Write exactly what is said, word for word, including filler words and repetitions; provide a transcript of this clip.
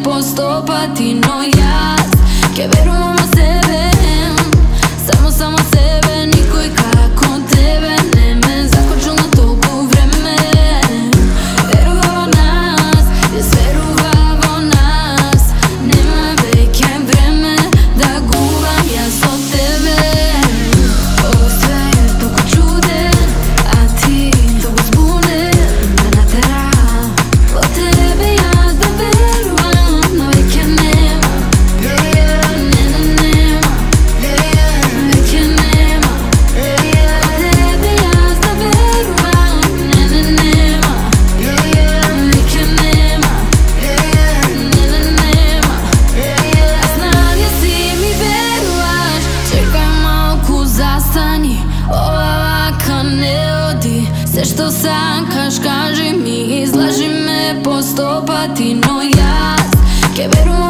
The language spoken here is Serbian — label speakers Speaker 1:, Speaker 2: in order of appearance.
Speaker 1: postopati, no jaz che verujemo sebe, samo, samo sebe, niko i kako tebe. Ne me zakočilo toliko vreme, verovalo nas, jes verovalo nas. Nema veke vreme da guvam jas od tebe. Ovo sve je toliko čuden, a ti toliko zbunen, me natera od tebe ja da verujem, no veke nema, ne, ne, nema, veke nema, od tebe ja da verujem, ne, ne, nema, veke nema, ne, ne, nema. Ja znam ja si mi veruvaš, čekaj malku zastani, ova vaka ne odi. Sve što sankaš kaži mi, izlaži me postopati, no jaz che verujem